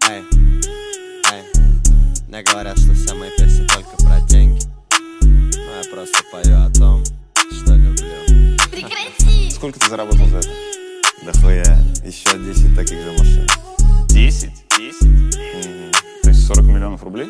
Эй, эй, мне говорят, что все мои песни только про деньги, но я просто пою о том, что люблю. Прекрати! Сколько ты заработал за это? Да хуя, еще 10 таких же машин. 10? 10? То есть 40 миллионов рублей?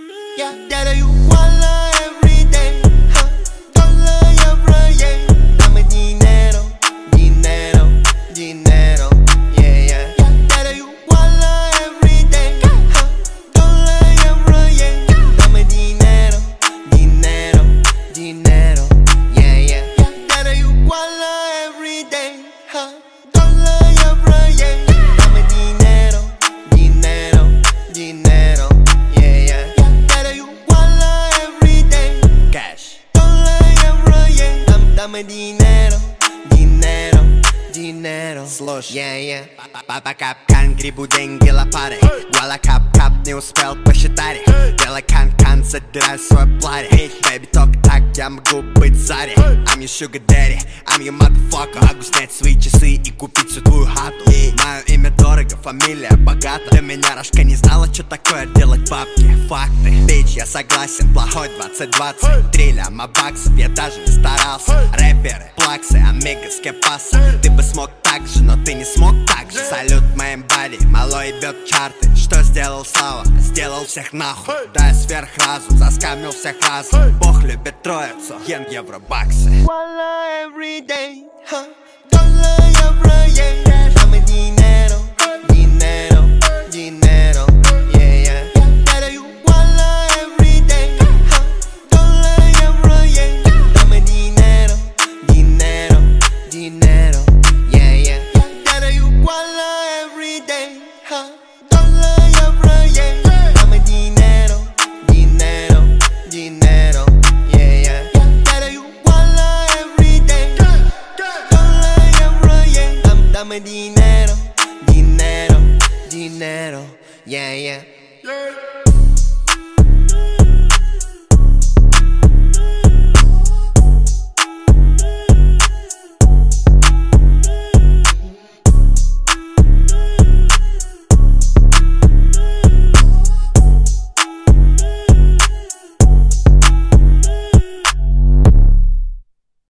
Dame dinero, dinero, dinero. Слушай, Папа капкан, грибу деньги лопатой. Гуала кап-кап, не успел посчитать. Делай кан-кан, задирай свой платье. Бэйби, только так я могу быть Зари. I'm your sugar daddy, I'm your motherfucker. Могу снять свои часы и купить всю твою хату. Мое имя дорого, фамилия богата. До меня Рашка не знала, что такое делать бабки. Факты, бич, я согласен, плохой 2020. Триллиона баксов, я даже не старался. Рэперы, плаксы, амигос, кепаса. Ты бы смог так же, но ты не смог так же. Салют моим бади, малой ебет чарты. Что сделал Слава? Сделал всех нахуй. Да, сверхразум, заскамил всех разом. Бог любит троицу, йен, евро, баксы. Wallah, every day, dollar, евро, yeah. Dame dinero, dinero, dinero, yeah, yeah. Better you wallah, every day, dollar, евро, yeah. Dame dinero, dinero, dinero, yeah, yeah. Better you wallah, every day, dollar, евро, yeah. Dame dinero, dinero, dinero, yeah, yeah. Better you wallah, every day, dollar, евро, yeah. Dame dinero, dinero, dinero, yeah, yeah.